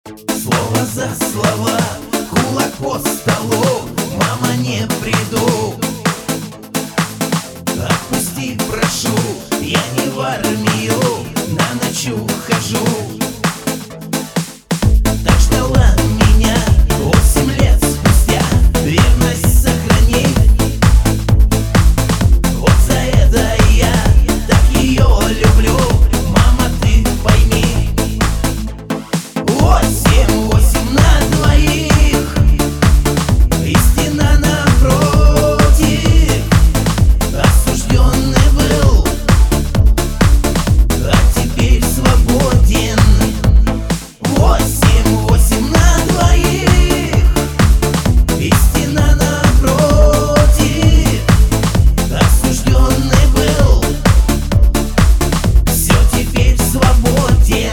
Слово за слова, кулак по столу, мама, не приду. Отпусти, прошу, я не в армию на ночь ухожу. Так ждала меня 8 лет спустя, верность сохрани. Вот за это я так ее люблю, мама, ты пойми. 8 на двоих, и стена напротив. Осужденный был, а теперь свободен. 8 на двоих, и стена напротив. Осужденный был, все теперь свободен.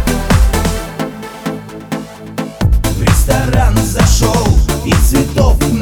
В ресторан зашел, и цветов